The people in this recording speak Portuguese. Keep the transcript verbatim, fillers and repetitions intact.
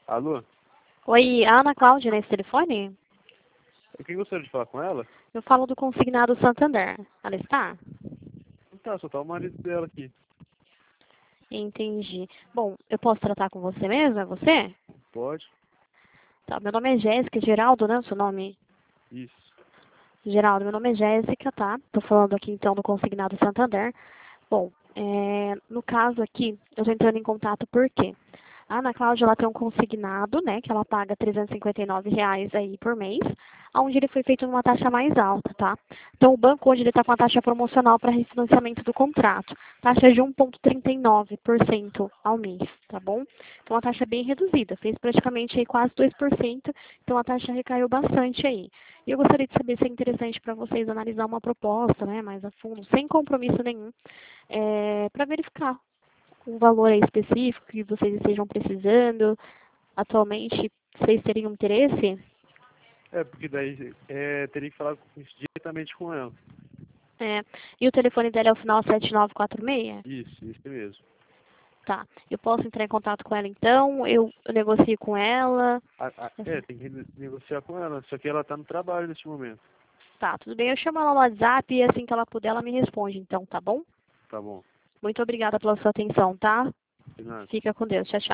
Alô? Oi, a Ana Cláudia nesse telefone? Quem gostaria de falar com ela? Eu falo do consignado Santander. Ela está? Não tá, só tá o marido dela aqui. Entendi. Bom, eu posso tratar com você mesmo? É você? Pode? Tá, meu nome é Jéssica, Geraldo, né? O seu nome? Isso. Geraldo, meu nome é Jéssica, tá? Tô falando aqui então do consignado Santander. Bom, é, no caso aqui, eu tô entrando em contato por quê? A Ana Cláudia, ela tem um consignado, né, que ela paga trezentos e cinquenta e nove reais aí por mês, onde ele foi feito numa taxa mais alta, tá? Então, o banco hoje ele está com a taxa promocional para refinanciamento do contrato, taxa de um vírgula trinta e nove por cento ao mês, tá bom? Então, a taxa é bem reduzida, fez praticamente aí quase dois por cento, então a taxa recaiu bastante aí. E eu gostaria de saber se é interessante para vocês analisar uma proposta, né, mais a fundo, sem compromisso nenhum, é, para verificar um valor aí específico que vocês estejam precisando atualmente, vocês teriam interesse? É, porque daí é, teria que falar com- diretamente com ela. É, e o telefone dela é o final sete nove quatro seis? Isso, isso mesmo. Tá, eu posso entrar em contato com ela então, eu, eu negocio com ela. A- a- é, tem que ne- negociar com ela, só que ela tá no trabalho neste momento. Tá, tudo bem, eu chamo ela no WhatsApp e assim que ela puder ela me responde então, tá bom? Tá bom. Muito obrigada pela sua atenção, tá? De nada. Fica com Deus, tchau, tchau.